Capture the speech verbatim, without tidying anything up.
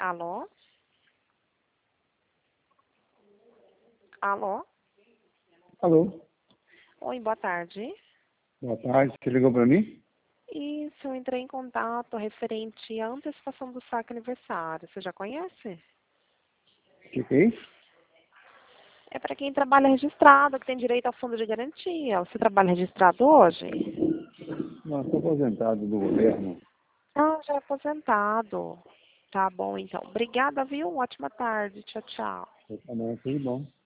Alô? Alô? Alô? Oi, boa tarde. Boa tarde, você ligou para mim? Isso, eu entrei em contato referente à antecipação do saque aniversário. Você já conhece? O que, que é isso? É para quem trabalha registrado, que tem direito ao fundo de garantia. Você trabalha registrado hoje? Não, estou aposentado do governo. Ah, já é aposentado. Tá bom, então. Obrigada, viu? Ótima tarde. Tchau, tchau. Eu também, tudo bom.